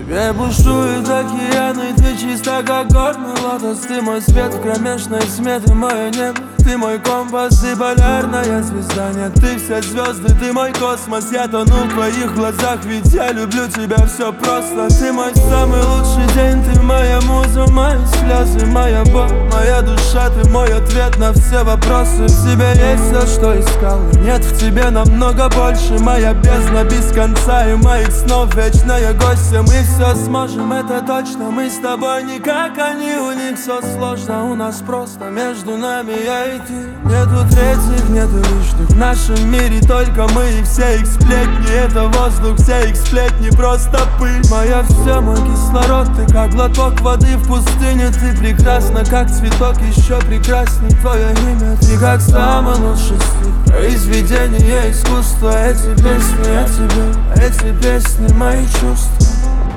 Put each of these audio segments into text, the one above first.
тебе бушуют океаны, ты чиста как горный лотос. Ты мой свет в кромешной тьме, ты мое небо, ты мой компас, ты полярная звезда. Нет, ты все звезды, ты мой космос. Я тону в твоих глазах, ведь я люблю тебя, все просто. Ты мой самый лучший день, ты моя муза, мои слезы, моя боль, моя душа. Ты мой ответ на все вопросы. В тебе есть все, что искал, нет в тебе намного больше. Моя бездна без конца и моих снов вечная гостья. Мы все сможем, это точно. Мы с тобой не как они, у них все сложно. У нас просто между нами я и ты. Нету третьих, нету лишних. В нашем мире только мы и все их сплетни. Это воздух, все их сплетни, просто пыль. Моя все, мой кислород, ты как глоток воды в пустыне. Ты прекрасна, как цветок, еще прекрасней твое имя. Ты как самый лучший стиль, произведение искусства. Эти песни о тебе, эти песни мои чувства.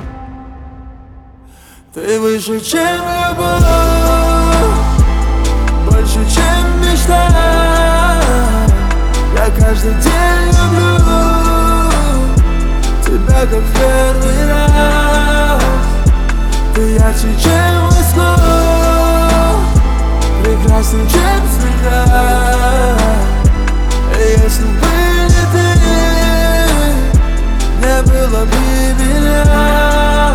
Ты выше, чем любовь, больше, чем мечта. Я каждый день люблю тебя, как в первый раз. Ты ярче, чем весна, прекрасней, чем звезда. И если бы не ты, не было бы меня.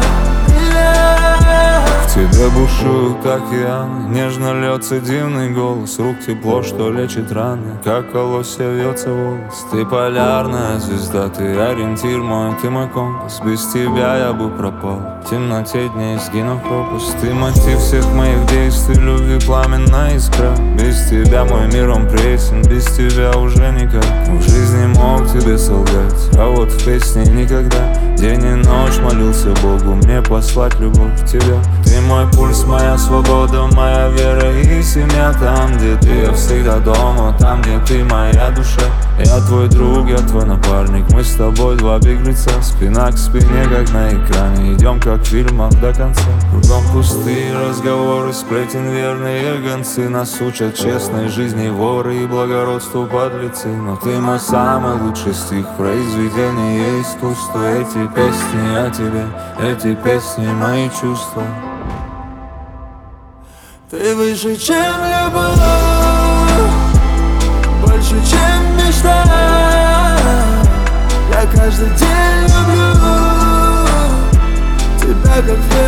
В тебе бушуют океаны, нежно льется дивный голос. Рук тепло, что лечит раны, как колосья вьется волос. Ты полярная звезда, ты ориентир мой, ты мой компас. Без тебя я бы пропал, в темноте дней сгинув пропасть. Ты мотив всех моих действий, любви пламенная искра. Без тебя мой мир он пресен, без тебя уже никак. В жизни мог тебе солгать, а вот в песне никогда. День и ночь молился Богу мне послать любовь к тебе. Ты мой пульс, моя свобода, моя вера и семья. Там, где ты, я всегда дома. Там, где ты, моя душа. Я твой друг, я твой напарник. Мы с тобой два беглеца, спина к спине, как на экране. Идем, как в фильмах, до конца. Кругом пустые разговоры, сплетен верные гонцы. Нас учат честной жизни воры и благородству подлецы. Но ты мой самый лучший стих, произведение искусства. Эти песни о тебе, эти песни мои чувства. Ты выше, чем любовь, больше, чем мечта. Я каждый день люблю тебя, как в